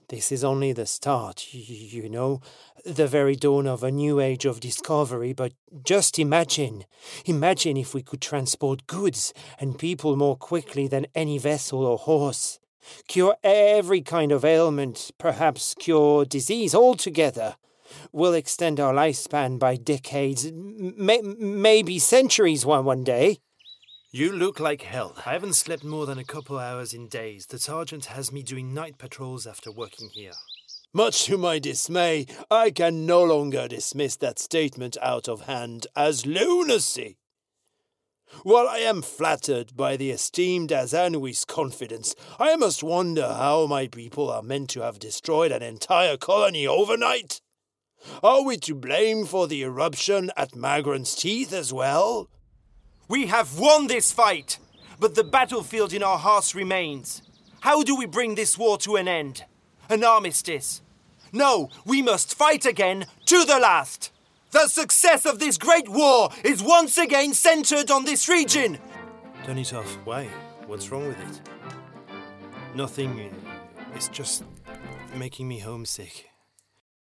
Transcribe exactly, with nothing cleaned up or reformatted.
This is only the start, y- you know, the very dawn of a new age of discovery, but just imagine, imagine if we could transport goods and people more quickly than any vessel or horse. Cure every kind of ailment, perhaps cure disease altogether. We'll extend our lifespan by decades, may- maybe centuries one, one day. You look like hell. I haven't slept more than a couple hours in days. The sergeant has me doing night patrols after working here. Much to my dismay, I can no longer dismiss that statement out of hand as lunacy. While I am flattered by the esteemed Azanui's confidence, I must wonder how my people are meant to have destroyed an entire colony overnight. Are we to blame for the eruption at Magran's Teeth as well? We have won this fight, but the battlefield in our hearts remains. How do we bring this war to an end? An armistice? No, we must fight again to the last. The success of this great war is once again centered on this region. Turn it off. Why? What's wrong with it? Nothing. It's just making me homesick.